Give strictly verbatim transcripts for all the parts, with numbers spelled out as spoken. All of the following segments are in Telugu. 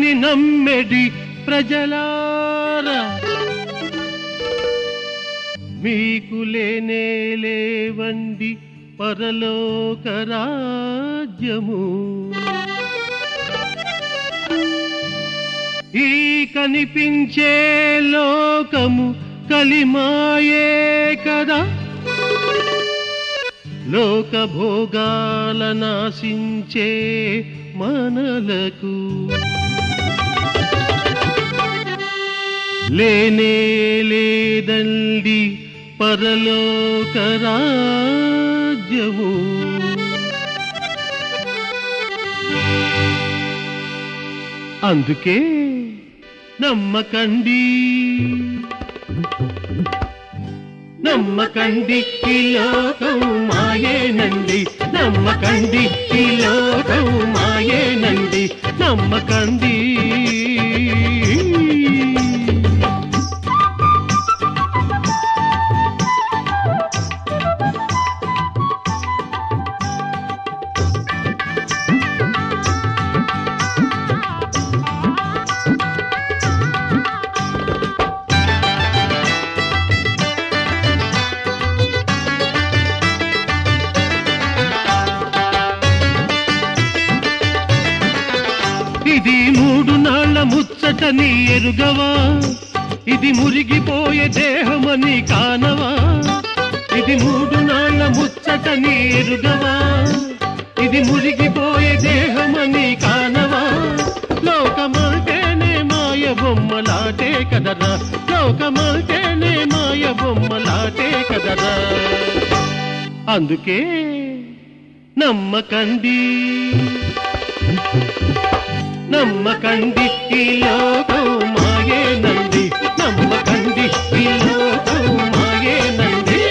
ఇది నమ్మెడి ప్రజలారా, మీకు లేనే లేవండి పరలోక రాజ్యము. ఈ కనిపించే లోకము కలిమాయే కదా, లోక భోగాల నాశించే మనలకు లేనే లేదండి పరలోక రాజ్యము. అందుకే నమ్మకండి నమ్మకండి ఈ లోకం మాయేనండి, నమ్మకండి ఈ లోకం మాయేనండి, నమ్మకండి. ఇది మూడు నాళ్ల ముచ్చటని ఎరుగవా, ఇది మురిగిపోయే దేహమని కానవా. ఇది మూడు నాళ్ల ముచ్చటని ఎరుగవా, ఇది మురిగిపోయే దేహమని కానవా. లోకమంటేనే మాయ బొమ్మలాటే కదరా, లోకమంటేనే మాయ బొమ్మలాటే కదరా. అందుకే నమ్మకండి నమ్మకండి ఈ లోకం మాయేనండి, నమ్మకండి ఈ లోకం మాయేనండి.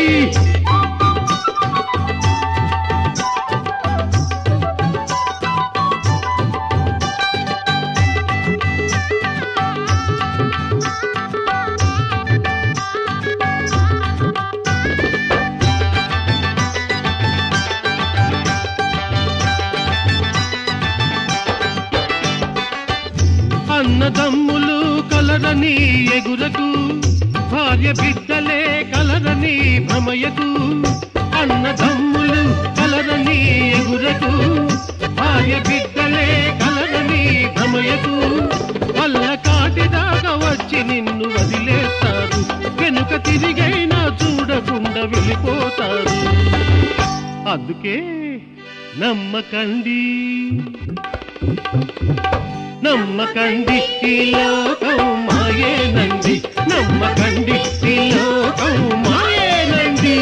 అన్నదమ్ములు కలరని ఎగురకు, భార్య బిడ్డలే కలరని భ్రమయకు. అన్నదమ్ములు కలరని ఎగురకు, భార్య బిడ్డలే కలరని భ్రమయకు. వల్ల కాటిదాకా వచ్చి నిన్ను వదిలేస్తారు, వెనుక తిరిగైనా చూడకుండా వెళ్ళిపోతారు. అందుకే నమ్మకండి నమ్మకండి ఈ లోకం మాయేనండి, నమ్మకండి ఈ లోకం మాయేనండి.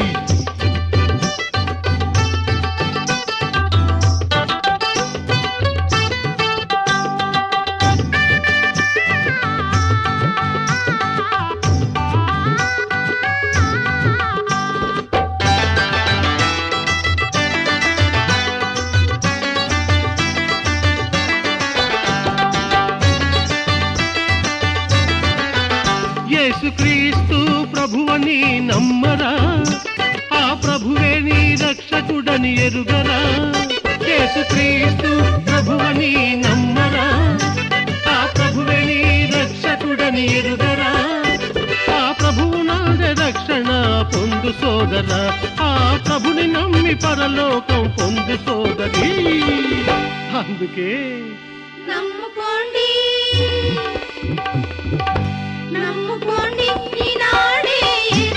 యేసుక్రీస్తు ప్రభువని నమ్మరా, ఆ ప్రభువే నీ రక్షకుడని ఎరుగరా. యేసుక్రీస్తు ప్రభువని నమ్మరా, ఆ ప్రభువే నీ రక్షకుడని ఎరుగరా. ఆ ప్రభువు నాదే రక్షణ పొందు సోదరా, ఆ ప్రభుని నమ్మి పరలోకం పొందు సోదరి. అందుకే నమ్ముకోండి నమ్ముకోండి ఈనాడే